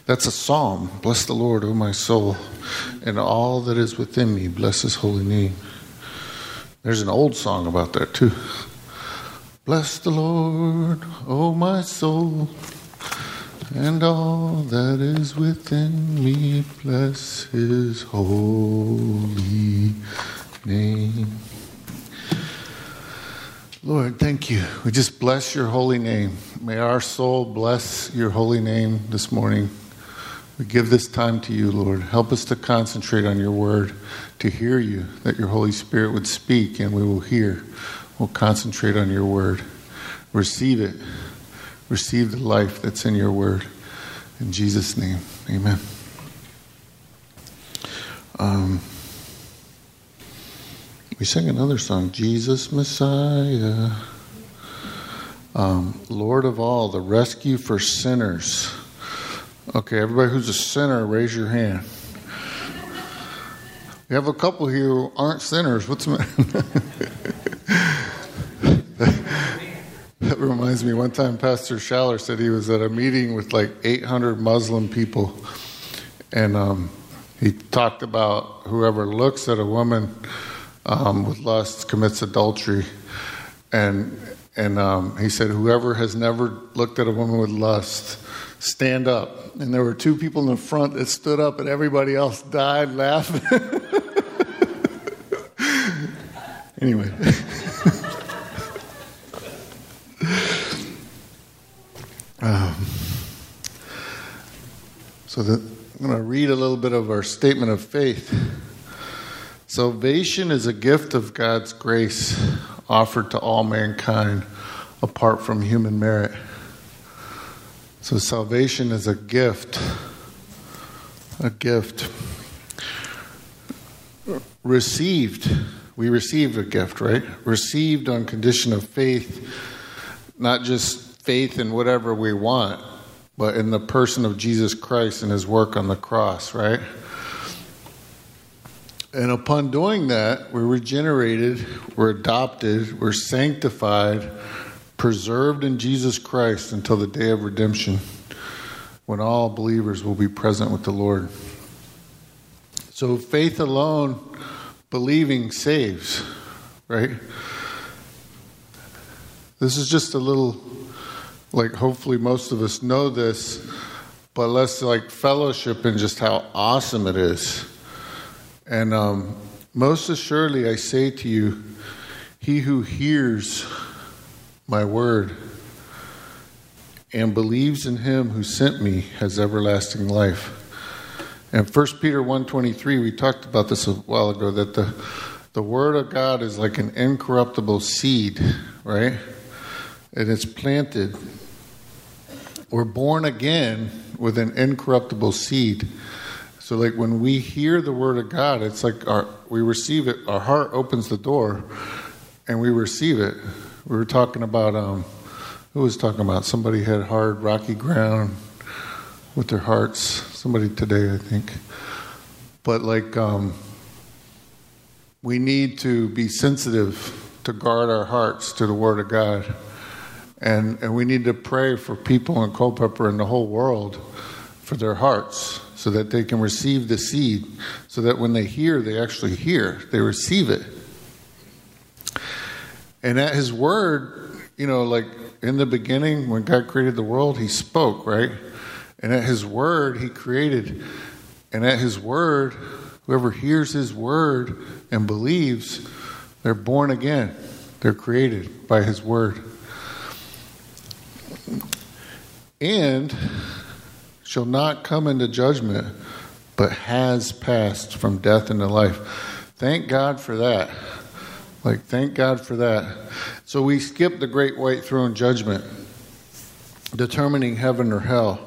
That's a psalm. Bless the Lord, O my soul, and all that is within me. Bless his holy name. There's an old song about that too. Bless the Lord, O my soul, and all that is within me. Bless his holy name. Lord, thank you. We just bless your holy name. May our soul bless your holy name this morning. We give this time to you, Lord. Help us to concentrate on your word, to hear you, that your Holy Spirit would speak and we will hear. We'll concentrate on your word. Receive it. Receive the life that's in your word. In Jesus' name, amen. We sang another song, Jesus Messiah. Lord of all, the rescue for sinners. Okay, everybody who's a sinner, raise your hand. We have a couple here who aren't sinners. What's the matter? That reminds me, one time Pastor Schaller said he was at a meeting with like 800 Muslim people. And he talked about whoever looks at a woman with lust commits adultery. And he said, whoever has never looked at a woman with lust, stand up. And there were two people in the front that stood up and everybody else died laughing. Anyway. I'm going to read a little bit of our statement of faith. Salvation is a gift of God's grace offered to all mankind apart from human merit. So salvation is a gift. A gift. Received. We received a gift, right? Received on condition of faith. Not just faith in whatever we want, but in the person of Jesus Christ and his work on the cross, right? And upon doing that, we're regenerated, we're adopted, we're sanctified, preserved in Jesus Christ until the day of redemption, when all believers will be present with the Lord. So faith alone, believing, saves, right? This is just a little, like, hopefully most of us know this, but let's like fellowship in just how awesome it is. And most assuredly I say to you, he who hears my word and believes in him who sent me has everlasting life. And 1 Peter 1:23, we talked about this a while ago, that the word of God is like an incorruptible seed, right? And it's planted. We're born again with an incorruptible seed. So like when we hear the word of God, it's like we receive it, our heart opens the door and we receive it. We were talking about, who was talking about? Somebody had hard, rocky ground with their hearts. Somebody today, I think. But like, we need to be sensitive to guard our hearts to the word of God. And we need to pray for people in Culpeper and the whole world for their hearts so that they can receive the seed, so that when they hear, they actually hear. They receive it. And at his word, like in the beginning when God created the world, he spoke, right? And at his word, he created. And at his word, whoever hears his word and believes, they're born again. They're created by his word. And shall not come into judgment, but has passed from death into life. Thank God for that. Thank God for that. So we skip the great white throne judgment, determining heaven or hell.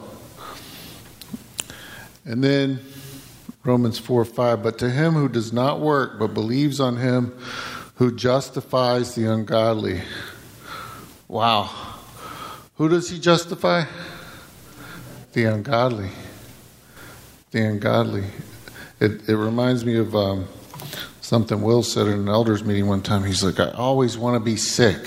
And then Romans 4:5, but to him who does not work, but believes on him who justifies the ungodly. Wow. Who does he justify? The ungodly. The ungodly. It reminds me of something Will said in an elders meeting one time. He's like, I always want to be sick.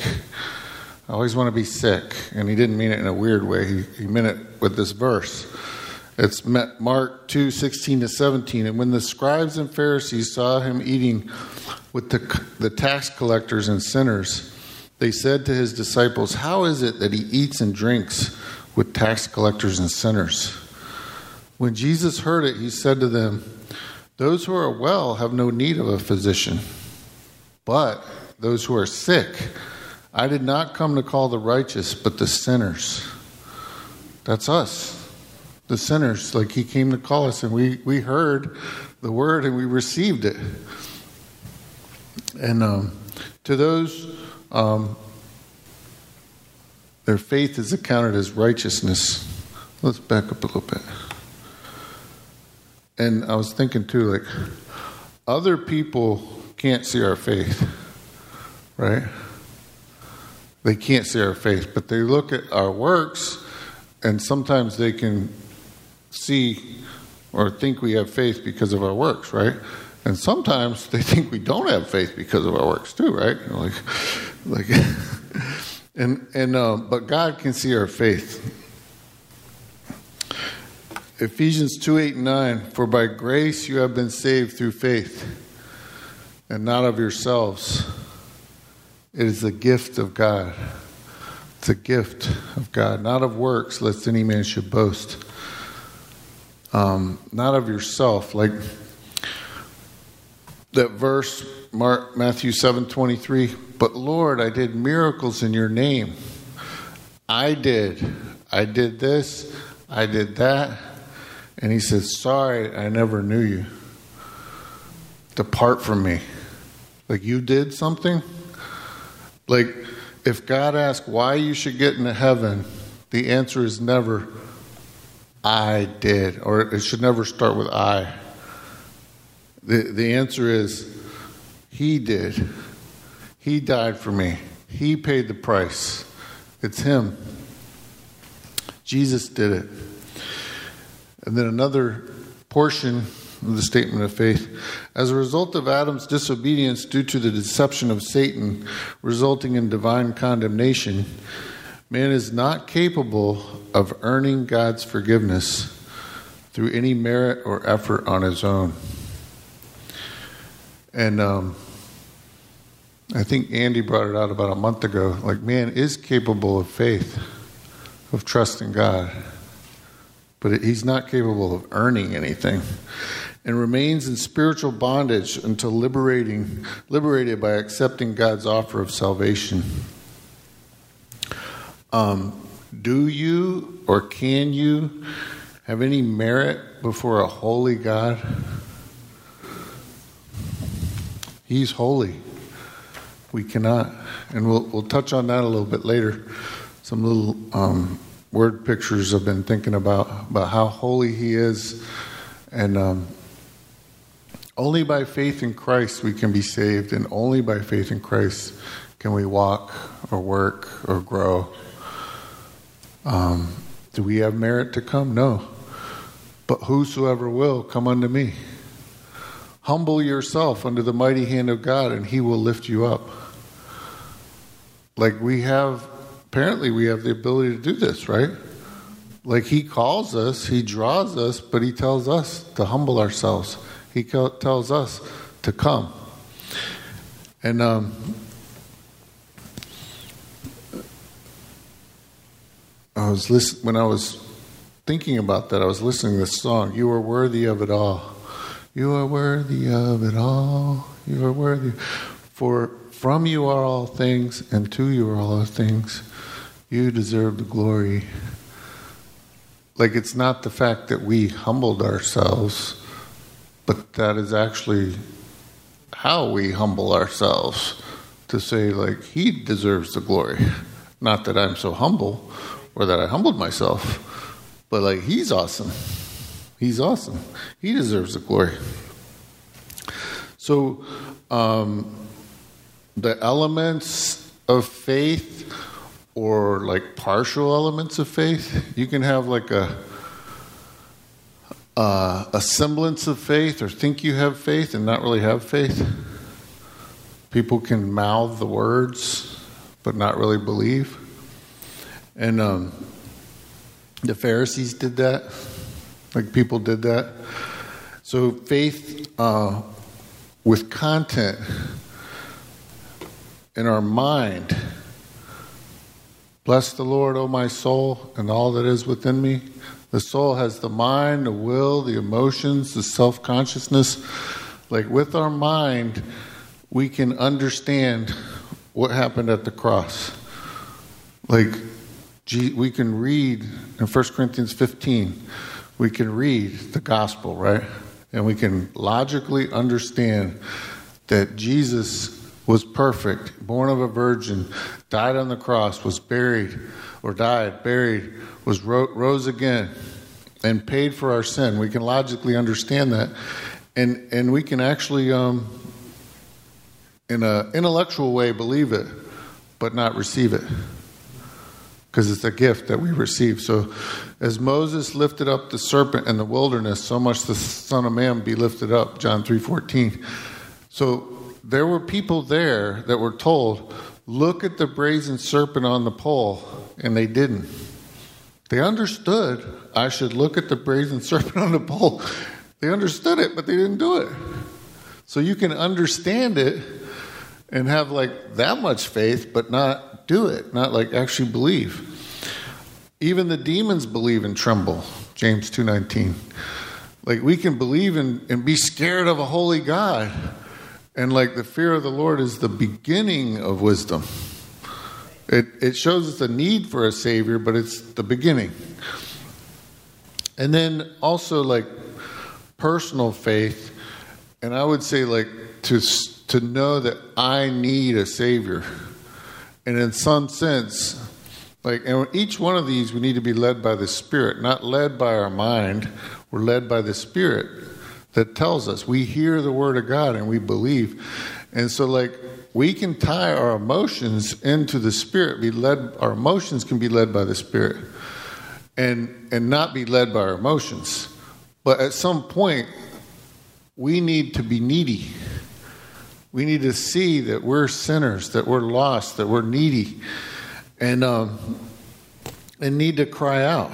I always want to be sick. And he didn't mean it in a weird way. He meant it with this verse. It's Mark 2:16-17. And when the scribes and Pharisees saw him eating with the tax collectors and sinners, they said to his disciples, "How is it that he eats and drinks with tax collectors and sinners?" When Jesus heard it, he said to them, "Those who are well have no need of a physician, but those who are sick. I did not come to call the righteous, but the sinners." That's us, the sinners. Like he came to call us, and we heard the word and we received it. And to those, their faith is accounted as righteousness. Let's back up a little bit. And I was thinking too, like, other people can't see our faith, right? They can't see our faith, but they look at our works, and sometimes they can see or think we have faith because of our works, right? And sometimes they think we don't have faith because of our works too, right? But God can see our faith. Ephesians 2:8-9, "For by grace you have been saved through faith, and not of yourselves. It is the gift of God." It's a gift of God, not of works, lest any man should boast. Not of yourself, like that verse, Matthew 7:23. "But Lord, I did miracles in your name. I did this, I did that." And he says, "Sorry, I never knew you. Depart from me." Like, you did something? Like, if God asks why you should get into heaven, the answer is never, "I did," or it should never start with "I." The answer is, He did. He died for me. He paid the price. It's Him. Jesus did it. And then another portion of the statement of faith. As a result of Adam's disobedience due to the deception of Satan, resulting in divine condemnation, man is not capable of earning God's forgiveness through any merit or effort on his own. And I think Andy brought it out about a month ago. Like, man is capable of faith, of trusting God, but he's not capable of earning anything, and remains in spiritual bondage until liberated by accepting God's offer of salvation. Do you or can you have any merit before a holy God? He's holy. We cannot. And we'll touch on that a little bit later. Some little word pictures I've been thinking about how holy He is. And only by faith in Christ we can be saved, and only by faith in Christ can we walk or work or grow. Do we have merit to come? No. But whosoever will, come unto me. Humble yourself under the mighty hand of God, and He will lift you up. Like, apparently we have the ability to do this, right? Like, He calls us, He draws us, but He tells us to humble ourselves. He tells us to come. And when I was thinking about that, I was listening to this song, "You are worthy of it all. You are worthy of it all. You are worthy. For from you are all things, and to you are all things. You deserve the glory." Like, it's not the fact that we humbled ourselves, but that is actually how we humble ourselves, to say, like, He deserves the glory. Not that I'm so humble or that I humbled myself, but like, He's awesome. He's awesome. He deserves the glory. So, the elements of faith, or like partial elements of faith, you can have like a semblance of faith, or think you have faith and not really have faith. People can mouth the words but not really believe. And the Pharisees did that. Like people did that. So faith with content in our mind. Bless the Lord, O my soul, and all that is within me. The soul has the mind, the will, the emotions, the self-consciousness. Like with our mind, we can understand what happened at the cross. Like we can read in 1 Corinthians 15, we can read the gospel, right? And we can logically understand that Jesus was perfect, born of a virgin, died on the cross, was buried, or died, buried, was rose again, and paid for our sin. We can logically understand that. And we can actually, in an intellectual way, believe it, but not receive it. Because it's a gift that we receive. So as Moses lifted up the serpent in the wilderness, so much the Son of Man be lifted up, John 3:14. So there were people there that were told, look at the brazen serpent on the pole, and they didn't. They understood I should look at the brazen serpent on the pole. They understood it, but they didn't do it. So you can understand it and have like that much faith, but not do it, not like actually believe. Even the demons believe and tremble, James 2:19. Like we can believe and be scared of a holy God. And like the fear of the Lord is the beginning of wisdom. It shows us a need for a Savior, but it's the beginning. And then also like personal faith, and I would say like to know that I need a Savior. And in some sense, like, and each one of these we need to be led by the Spirit, not led by our mind. We're led by the Spirit that tells us. We hear the Word of God and we believe. And so like we can tie our emotions into the Spirit, our emotions can be led by the Spirit and not be led by our emotions. But at some point, we need to be needy. We need to see that we're sinners, that we're lost, that we're needy, and need to cry out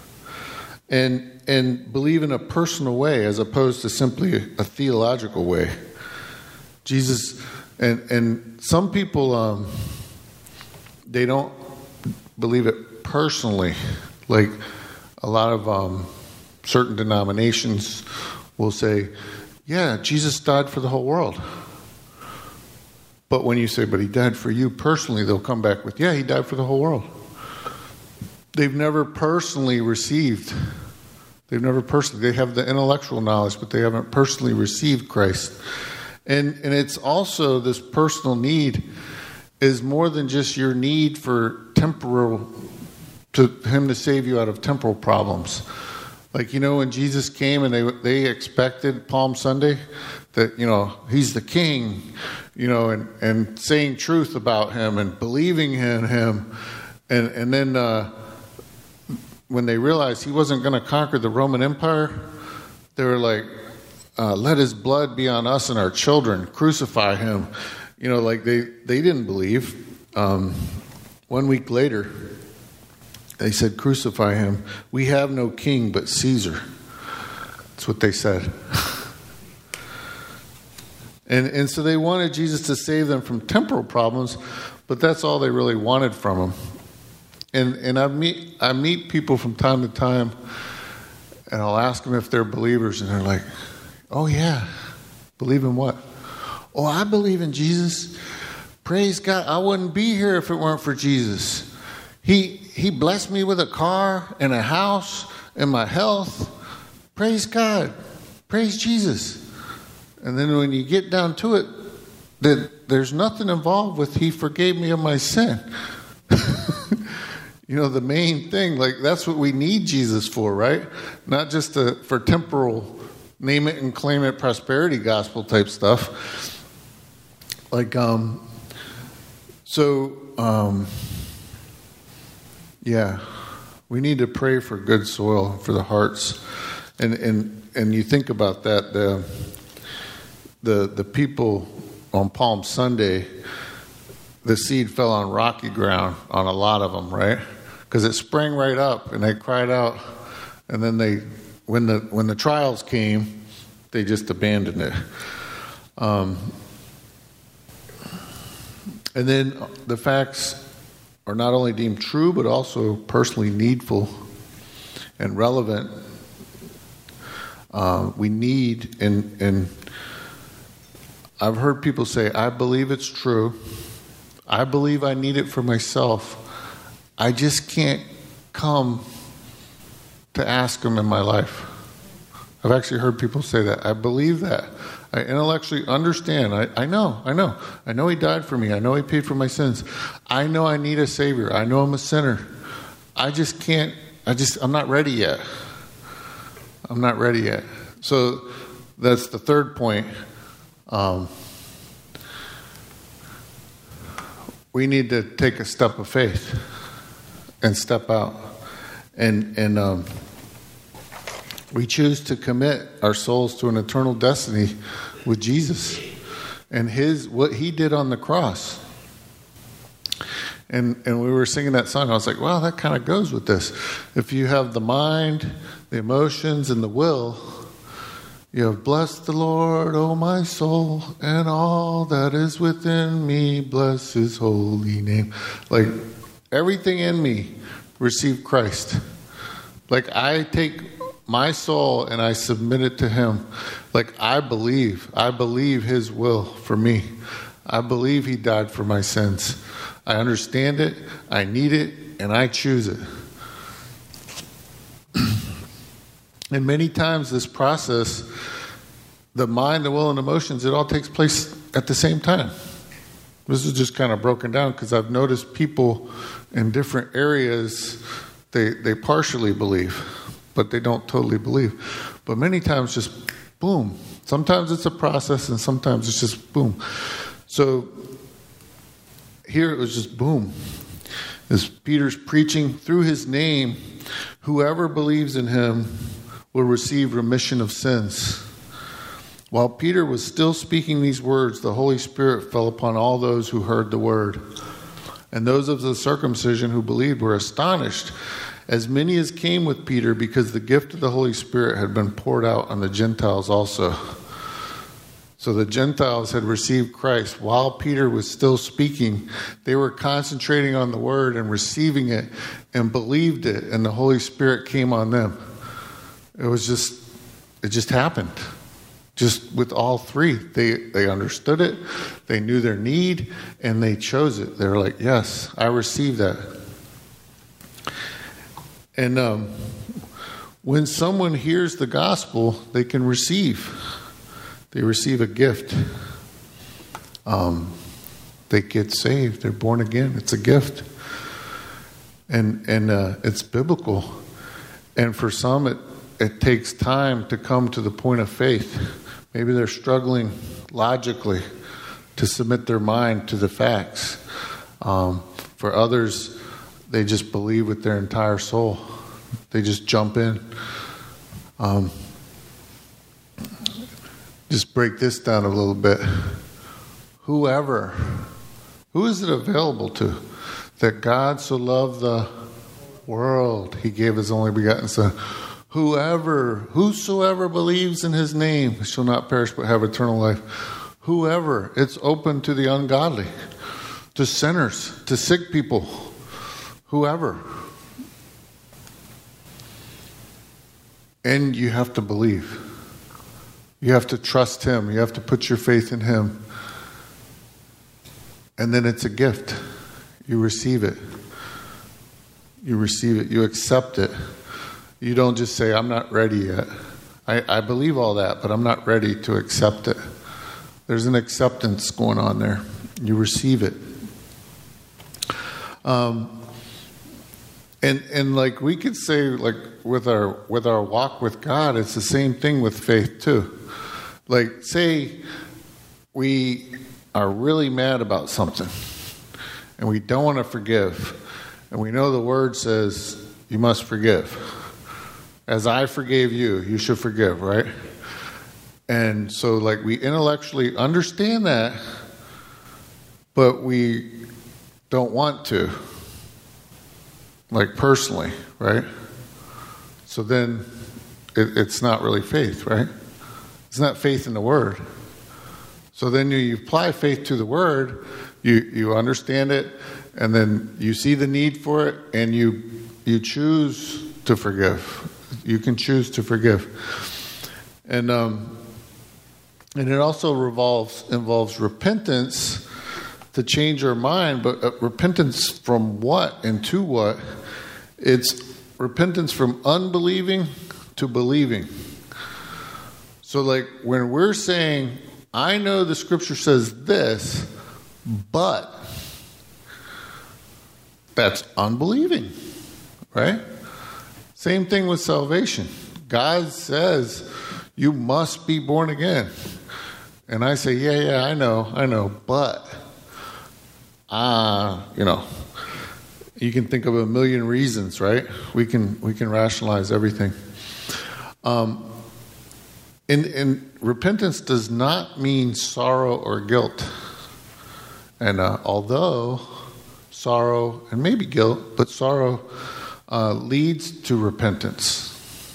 and believe in a personal way as opposed to simply a theological way. Jesus, and some people, they don't believe it personally. Like a lot of certain denominations will say, yeah, Jesus died for the whole world. But when you say, but he died for you personally, they'll come back with, yeah, he died for the whole world. They've never personally received. They have the intellectual knowledge, but they haven't personally received Christ. And it's also this personal need is more than just your need for him to save you out of temporal problems. Like, when Jesus came and they expected Palm Sunday that, he's the king, and saying truth about him and believing in him. And then when they realized he wasn't going to conquer the Roman Empire, they were like, let his blood be on us and our children, crucify him. Like they didn't believe. 1 week later, they said, crucify him. We have no king but Caesar. That's what they said. And so they wanted Jesus to save them from temporal problems, but that's all they really wanted from him. And I meet people from time to time, and I'll ask them if they're believers, and they're like, oh yeah, believe in what? Oh, I believe in Jesus. Praise God. I wouldn't be here if it weren't for Jesus. He blessed me with a car and a house and my health. Praise God. Praise Jesus. And then when you get down to it, that there's nothing involved with he forgave me of my sin. The main thing, like that's what we need Jesus for, right? Not just for temporal, name it and claim it prosperity gospel type stuff. Like, yeah, we need to pray for good soil for the hearts, and you think about that. The people on Palm Sunday, the seed fell on rocky ground on a lot of them, right? Because it sprang right up, and they cried out, and then they when the trials came, they just abandoned it. And then the facts are not only deemed true, but also personally needful and relevant. We need, and I've heard people say, I believe it's true. I believe I need it for myself. I just can't come to ask him in my life. I've actually heard people say that. I believe that. I intellectually understand. I know he died for me. I know he paid for my sins. I know I need a Savior. I know I'm a sinner. I'm not ready yet. I'm not ready yet. So that's the third point. We need to take a step of faith and step out. And we choose to commit our souls to an eternal destiny with Jesus and what he did on the cross. And we were singing that song. I was like, wow, that kind of goes with this. If you have the mind, the emotions, and the will, you have blessed the Lord, O my soul, and all that is within me, bless his holy name. Like, everything in me receive Christ. Like, I take my soul and I submit it to him. Like, I believe his will for me. I believe he died for my sins. I understand it, I need it, and I choose it. And many times this process, the mind, the will, and emotions, it all takes place at the same time. This is just kind of broken down because I've noticed people in different areas, they partially believe, but they don't totally believe. But many times just boom. Sometimes it's a process and sometimes it's just boom. So here it was just boom. As Peter's preaching through his name, whoever believes in him will receive remission of sins. While Peter was still speaking these words, the Holy Spirit fell upon all those who heard the word. And those of the circumcision who believed were astonished, as many as came with Peter, because the gift of the Holy Spirit had been poured out on the Gentiles also. So the Gentiles had received Christ. While Peter was still speaking, they were concentrating on the word and receiving it and believed it, and the Holy Spirit came on them. It just happened. Just with all three. They understood it, they knew their need, and they chose it. They were like, yes, I receive that. And when someone hears the gospel, they can receive. They receive a gift. They get saved. They're born again. It's a gift. And it's biblical. And for some, it takes time to come to the point of faith. Maybe they're struggling logically to submit their mind to the facts. For others, they just believe with their entire soul. They just jump in. Just break this down a little bit. Who is it available to? That God so loved the world, he gave his only begotten Son. Whosoever believes in his name shall not perish but have eternal life. Whoever, it's open to the ungodly, to sinners, to sick people, whoever. And you have to believe. You have to trust him. You have to put your faith in him. And then it's a gift. You receive it. You receive it. You accept it. You don't just say, I'm not ready yet. I believe all that, but I'm not ready to accept it. There's an acceptance going on there. You receive it. And like we could say, like with our walk with God, it's the same thing with faith too. Like, say we are really mad about something and we don't want to forgive, and we know the word says you must forgive. As I forgave you, you should forgive, right? And so like we intellectually understand that, but we don't want to, like personally, right? So then it's not really faith, right? It's not faith in the Word. So then you apply faith to the Word, you understand it, and then you see the need for it, and you choose to forgive. You can choose to forgive. And it also involves repentance to change our mind, but repentance from what and to what? It's repentance from unbelieving to believing. So like when we're saying, I know the scripture says this, but that's unbelieving, right? Same thing with salvation. God says you must be born again. And I say, yeah, I know, but, you can think of a million reasons, right? We can rationalize everything. And repentance does not mean sorrow or guilt. And although sorrow and maybe guilt, but sorrow leads to repentance.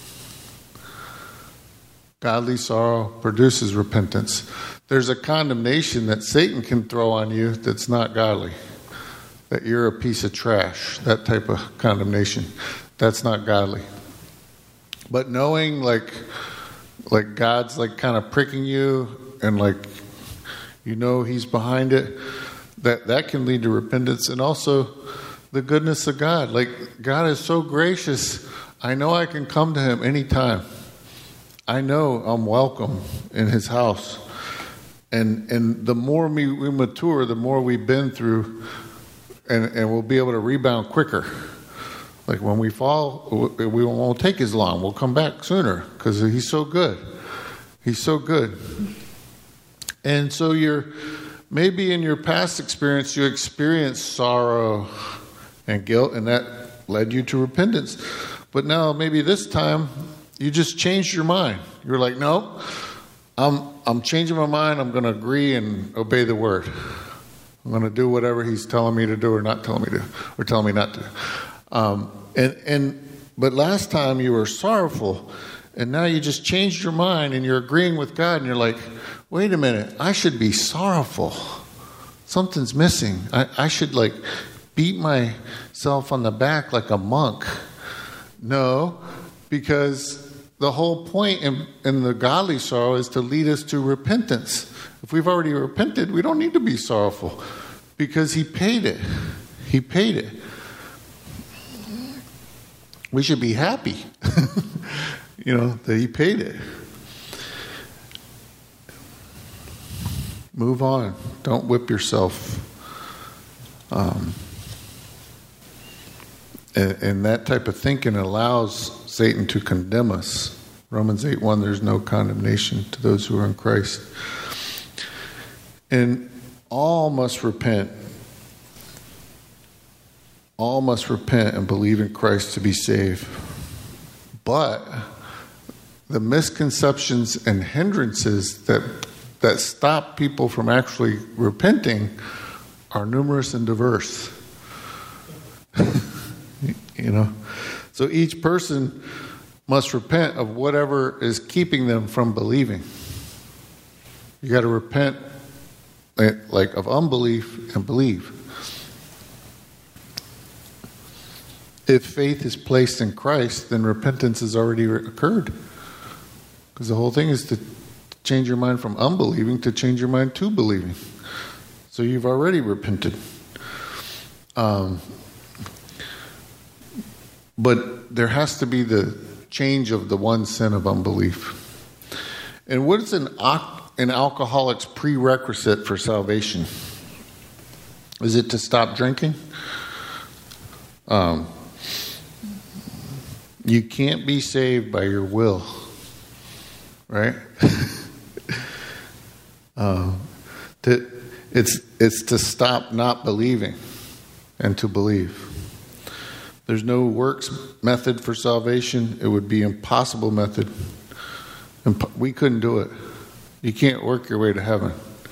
Godly sorrow produces repentance. There's a condemnation that Satan can throw on you that's not godly. That you're a piece of trash. That type of condemnation. That's not godly. But knowing like God's like kind of pricking you and like he's behind it, that can lead to repentance. And also the goodness of God. Like God is so gracious. I know I can come to him anytime. I know I'm welcome in his house. And the more we mature, the more we've been through, and we'll be able to rebound quicker. Like when we fall, we won't take as long. We'll come back sooner because he's so good. He's so good. And so maybe in your past experience, you experienced sorrow and guilt, and that led you to repentance. But now maybe this time, you just changed your mind. You're like, no, I'm changing my mind. I'm going to agree and obey the word. I'm going to do whatever he's telling me to do or not telling me to, or telling me not to. But last time you were sorrowful, and now you just changed your mind and you're agreeing with God, and you're like, wait a minute, I should be sorrowful. Something's missing. I should like beat myself on the back like a monk. No, because the whole point in the godly sorrow is to lead us to repentance. If we've already repented, we don't need to be sorrowful because he paid it. He paid it. We should be happy, that he paid it. Move on. Don't whip yourself. And that type of thinking allows Satan to condemn us. Romans 8:1, there's no condemnation to those who are in Christ. And all must repent. All must repent and believe in Christ to be saved. But the misconceptions and hindrances that stop people from actually repenting are numerous and diverse. So each person must repent of whatever is keeping them from believing. You got to repent like of unbelief and believe. If faith is placed in Christ, then repentance has already occurred. Because the whole thing is to change your mind from unbelieving to change your mind to believing. So you've already repented. But there has to be the change of the one sin of unbelief. And what is an alcoholic's prerequisite for salvation? Is it to stop drinking? You can't be saved by your will, right? It's to stop not believing and to believe. There's no works method for salvation. It would be an impossible method. We couldn't do it. You can't work your way to heaven.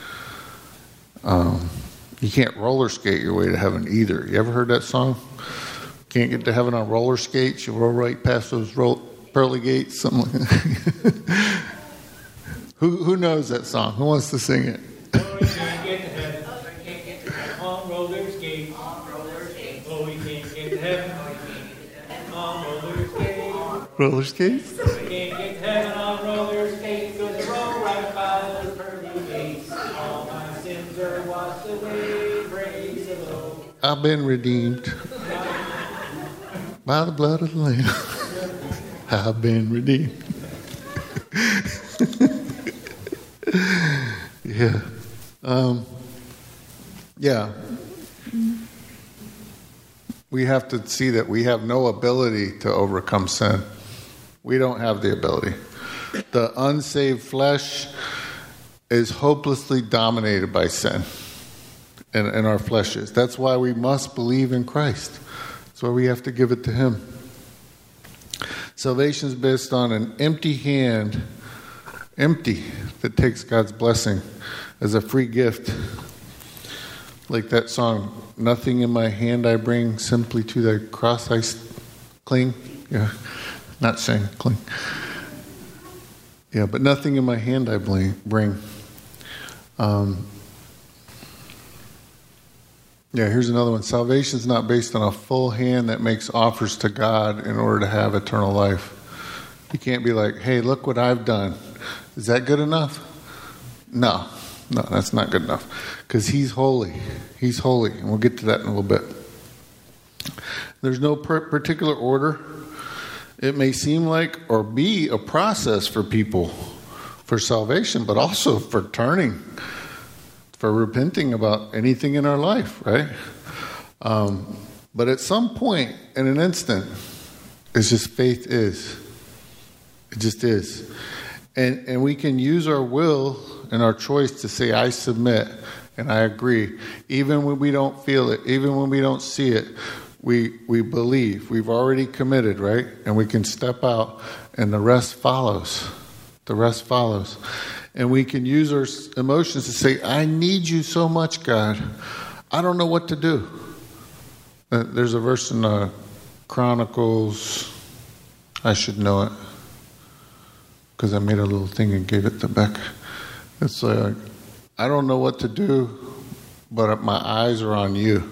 You can't roller skate your way to heaven either. You ever heard that song? Can't get to heaven on roller skates. You roll right past those pearly gates, something like that. Who knows that song? Who wants to sing it? Oh, we can't get to heaven. On roller skates. Oh, we can't get to heaven. On roller skates. Roller skates? We can't get to heaven on roller skates. Cause we roll right by those pearly gates. All my sins are washed away. Praise the Lord. I've been redeemed by the blood of the Lamb. I've been redeemed. Yeah. Yeah. We have to see that we have no ability to overcome sin. We don't have the ability. The unsaved flesh is hopelessly dominated by sin. And our flesh is. That's why we must believe in Christ. That's why we have to give it to Him. Salvation is based on an empty hand, empty, that takes God's blessing as a free gift. Like that song, nothing in my hand I bring, simply to thy cross I cling. Yeah, not saying cling. Yeah, but nothing in my hand I bring. Yeah, here's another one. Salvation is not based on a full hand that makes offers to God in order to have eternal life. You can't be like, hey, look what I've done. Is that good enough? No, that's not good enough. Because He's holy. He's holy. And we'll get to that in a little bit. There's no particular order. It may seem like or be a process for people for salvation, but also for turning, for repenting about anything in our life, right? But at some point, in an instant, it's just faith is. It just is. And we can use our will and our choice to say, I submit and I agree. Even when we don't feel it, even when we don't see it, we believe. We've already committed, right? And we can step out and the rest follows. The rest follows. And we can use our emotions to say, I need you so much, God. I don't know what to do. There's a verse in Chronicles. I should know it. Because I made a little thing and gave it to Becca. It's like, I don't know what to do, but my eyes are on you.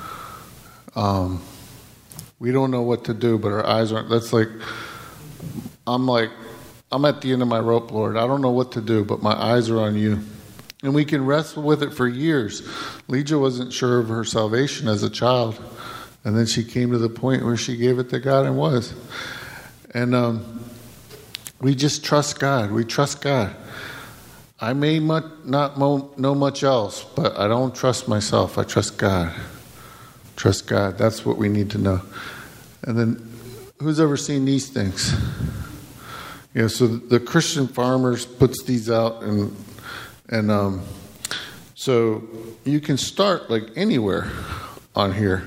We don't know what to do, but our eyes aren't. That's like, I'm at the end of my rope, Lord. I don't know what to do, but my eyes are on you. And we can wrestle with it for years. Legia wasn't sure of her salvation as a child. And then she came to the point where she gave it to God and was. And we just trust God. We trust God. I may not know much else, but I don't trust myself. I trust God. Trust God. That's what we need to know. And then, who's ever seen these things? Yeah, so the Christian Farmers puts these out, and so you can start like anywhere on here.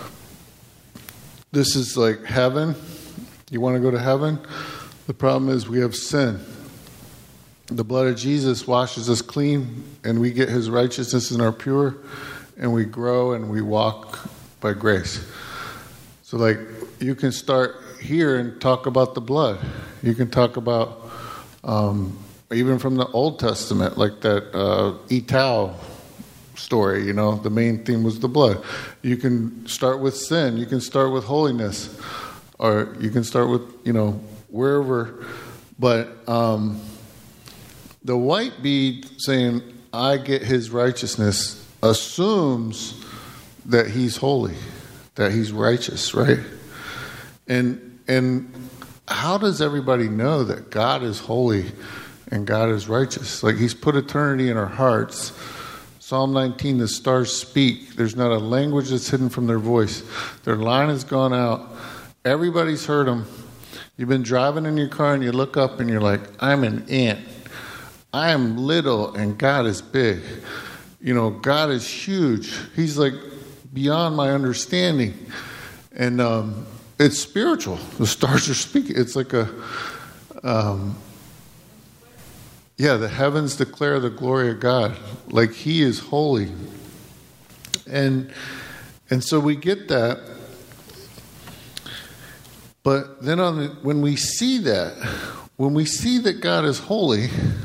This is like heaven. You want to go to heaven? The problem is we have sin. The blood of Jesus washes us clean, and we get His righteousness and are pure, and we grow and we walk by grace. So like you can start here and talk about the blood. You can talk about even from the Old Testament, like that Etau story, you know, the main theme was the blood. You can start with sin. You can start with holiness. Or you can start with, you know, wherever. But the white bead saying, I get His righteousness, assumes that He's holy, that He's righteous, right? And how does everybody know that God is holy and God is righteous? Like He's put eternity in our hearts. Psalm 19, the stars speak. There's not a language that's hidden from their voice. Their line has gone out. Everybody's heard them. You've been driving in your car and you look up and you're like, I'm an ant. I am little and God is big. You know, God is huge. He's like beyond my understanding. And it's spiritual. The stars are speaking. It's like the heavens declare the glory of God. Like He is holy. And so we get that. But then when we see that God is holy,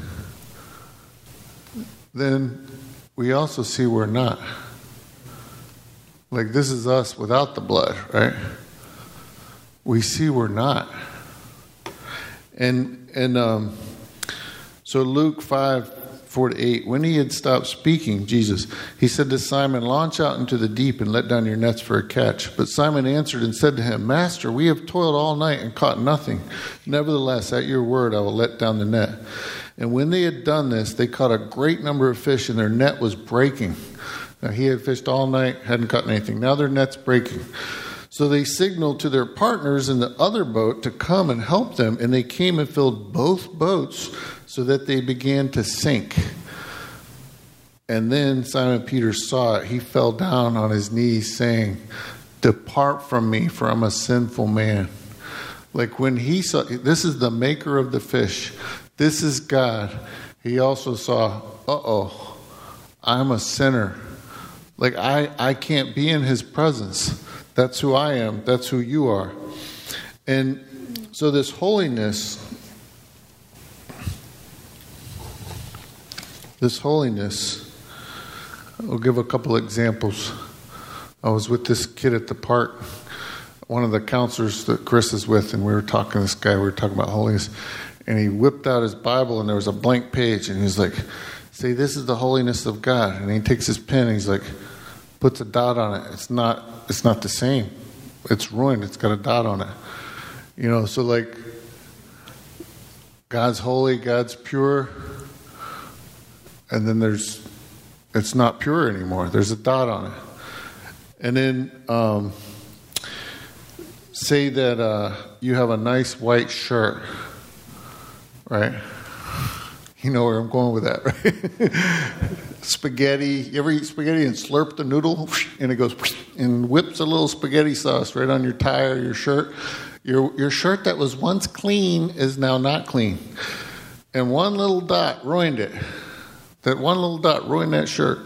then we also see we're not. Like, this is us without the blood, right? We see we're not. And so Luke 5:4-8, when he had stopped speaking, Jesus, he said to Simon, launch out into the deep and let down your nets for a catch. But Simon answered and said to him, Master, we have toiled all night and caught nothing. Nevertheless, at your word, I will let down the net. And when they had done this, they caught a great number of fish, and their net was breaking. Now, he had fished all night, hadn't caught anything. Now their net's breaking. So they signaled to their partners in the other boat to come and help them, and they came and filled both boats so that they began to sink. And then Simon Peter saw it. He fell down on his knees, saying, Depart from me, for I'm a sinful man. Like, when he saw, this is the maker of the fish. This is God. He also saw, I'm a sinner. Like, I can't be in his presence. That's who I am. That's who you are. And so this holiness, I'll give a couple examples. I was with this kid at the park, one of the counselors that Chris is with, and we were talking about holiness, and he whipped out his Bible, and there was a blank page, and he was like, say, this is the holiness of God. And he takes his pen, and he's like, puts a dot on it. It's not the same. It's ruined. It's got a dot on it. So like, God's holy, God's pure, and then it's not pure anymore. There's a dot on it. And then say that you have a nice white shirt, right? You know where I'm going with that, right? Spaghetti. You ever eat spaghetti and slurp the noodle? And it goes and whips a little spaghetti sauce right on your tie or your shirt. Your shirt that was once clean is now not clean. And one little dot ruined it. That one little dot ruined that shirt.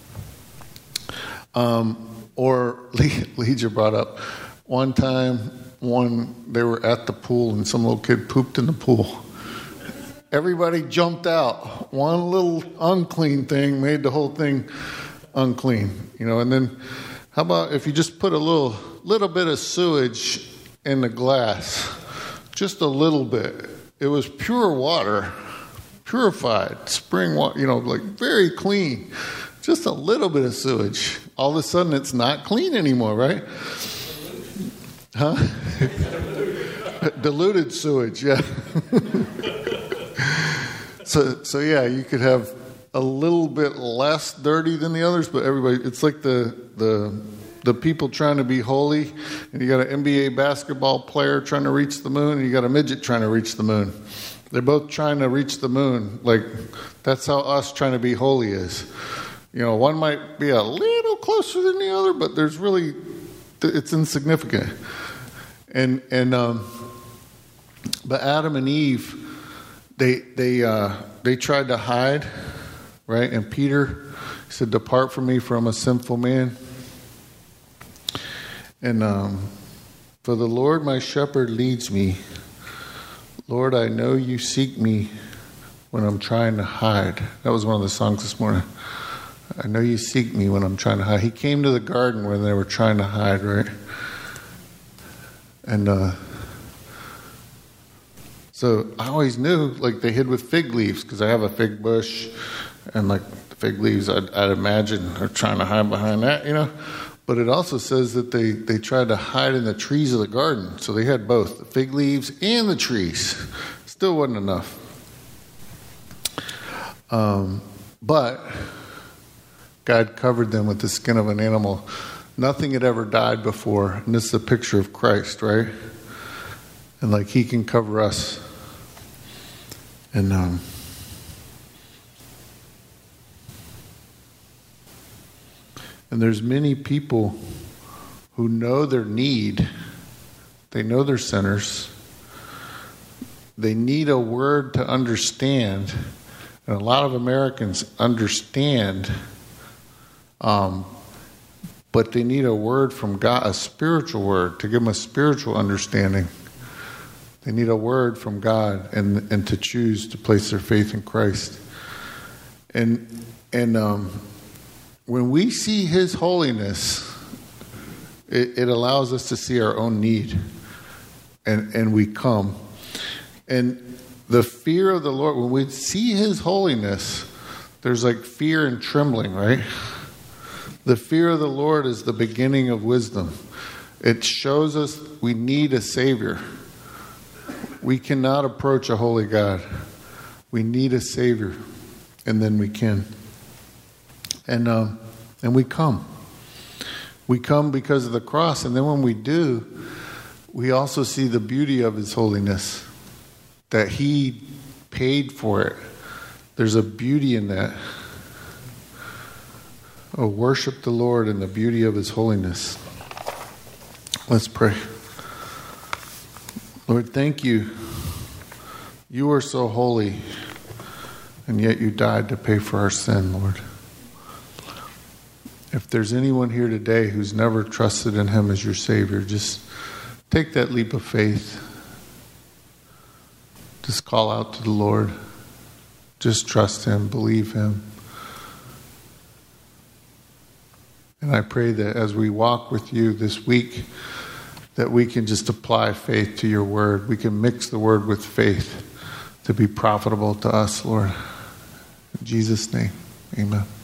Or Legia brought up one time they were at the pool and some little kid pooped in the pool. Everybody jumped out. One little unclean thing made the whole thing unclean. And then how about if you just put a little bit of sewage in the glass? Just a little bit. It was pure water, purified, spring water, like very clean. Just a little bit of sewage. All of a sudden it's not clean anymore, right? Huh? Diluted sewage, yeah. So yeah, you could have a little bit less dirty than the others, but everybody, it's like the people trying to be holy, and you got an NBA basketball player trying to reach the moon, and you got a midget trying to reach the moon. They're both trying to reach the moon. Like, that's how us trying to be holy is. One might be a little closer than the other, but it's insignificant. But Adam and Eve, they tried to hide, right? And Peter said, "Depart from me, for I'm a sinful man." And for the Lord my shepherd leads me. Lord, I know you seek me when I'm trying to hide. That was one of the songs this morning. I know you seek me when I'm trying to hide. He came to the garden where they were trying to hide, right? And so I always knew, like, they hid with fig leaves, because I have a fig bush, and like the fig leaves, I'd imagine are trying to hide behind that, But it also says that they tried to hide in the trees of the garden. So they had both, the fig leaves and the trees. Still wasn't enough. But God covered them with the skin of an animal. Nothing had ever died before. And this is a picture of Christ, right? And like, he can cover us. And there's many people who know their need. They know they're sinners. They need a word to understand. And a lot of Americans understand, but they need a word from God, a spiritual word, to give them a spiritual understanding. They need a word from God and to choose to place their faith in Christ. And when we see His holiness, it allows us to see our own need. And we come. And the fear of the Lord, when we see His holiness, there's like fear and trembling, right? The fear of the Lord is the beginning of wisdom. It shows us we need a Savior. We cannot approach a holy God. We need a Savior. And then we can. And we come. We come because of the cross. And then when we do, we also see the beauty of His holiness. That He paid for it. There's a beauty in that. Oh, worship the Lord in the beauty of His holiness. Let's pray. Lord, thank you. You are so holy, and yet you died to pay for our sin, Lord. If there's anyone here today who's never trusted in Him as your Savior, just take that leap of faith. Just call out to the Lord. Just trust Him, believe Him. And I pray that as we walk with you this week, that we can just apply faith to your word. We can mix the word with faith to be profitable to us, Lord. In Jesus' name, amen.